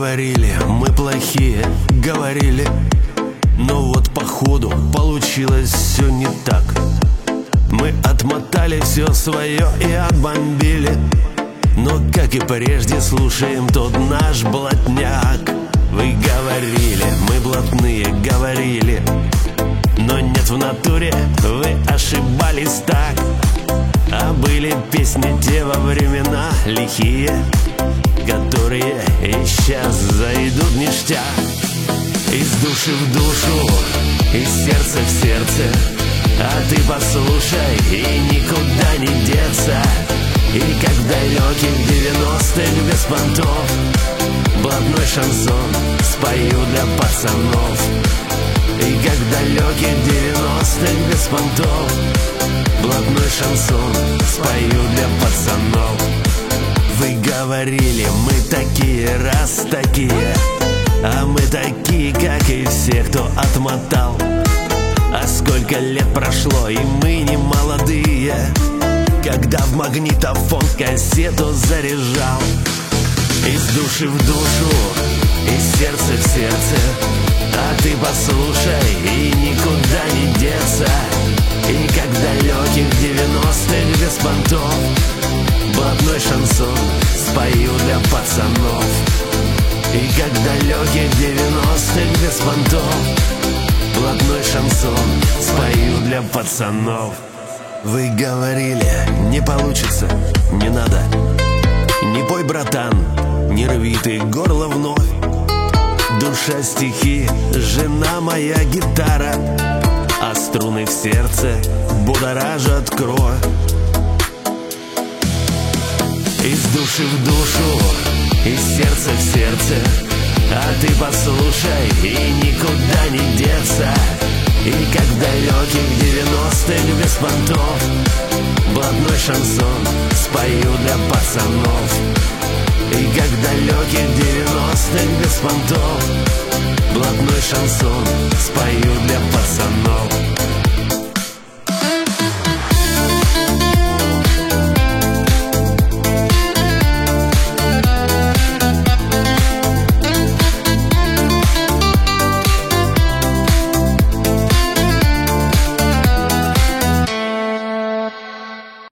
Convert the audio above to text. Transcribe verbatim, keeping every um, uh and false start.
говорили, мы плохие, говорили, но вот походу получилось все не так. Мы отмотали все свое и отбомбили, но, как и прежде, слушаем тот наш блатняк. Вы говорили, мы блатные, говорили, но нет, в натуре вы ошибались так. А были песни те во времена лихие, которые и сейчас зайдут ништяк. Из души в душу, из сердца в сердце, а ты послушай, и никуда не деться. И как в далеких девяностых без понтов блатной шансон спою для пацанов. И как в далеких девяностых без понтов блатной шансон спою для пацанов. Вы говорили, мы такие, раз такие, а мы такие, как и все, кто отмотал. А сколько лет прошло, и мы не молодые, когда в магнитофон кассету заряжал. Из души в душу, из сердца в сердце, а ты послушай, и никуда не деться. И как в далеких девяностых без понтов блатной шансон спою для пацанов. И как в далеких девяностых без понтов блатной шансон спою для пацанов. Вы говорили, не получится, не надо. Не пой, братан, не рви ты горло вновь. Душа стихи, жена моя гитара, а струны в сердце будоражат кровь. Из души в душу, из сердца в сердце, а ты послушай, и никуда не деться. И как в далеких девяностых без понтов блатной шансон спою для пацанов. И как в далеких девяностых без понтов блатной шансон спою для пацанов.